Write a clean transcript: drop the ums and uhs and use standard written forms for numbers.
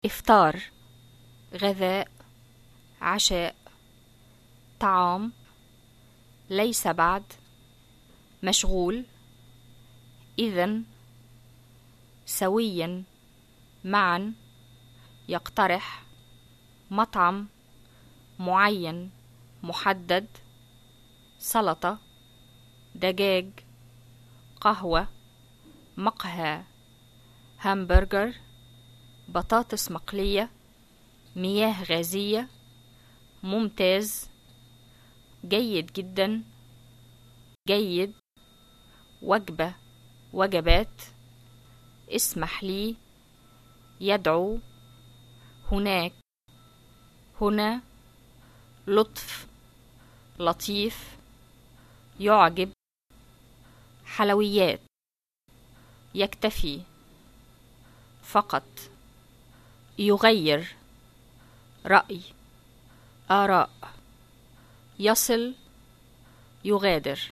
إفطار، غذاء، عشاء، طعام، ليس بعد، مشغول، إذن، سويا، معا، يقترح، مطعم، معين، محدد، سلطة، دجاج، قهوة، مقهى، همبرجر، بطاطس مقلية، مياه غازية، ممتاز، جيد جدا، جيد، وجبة، وجبات، اسمح لي، يدعو، هناك، هنا، لطف، لطيف، يعجب، حلويات، يكتفي، فقط، يغير، رأي، آراء، يصل، يغادر.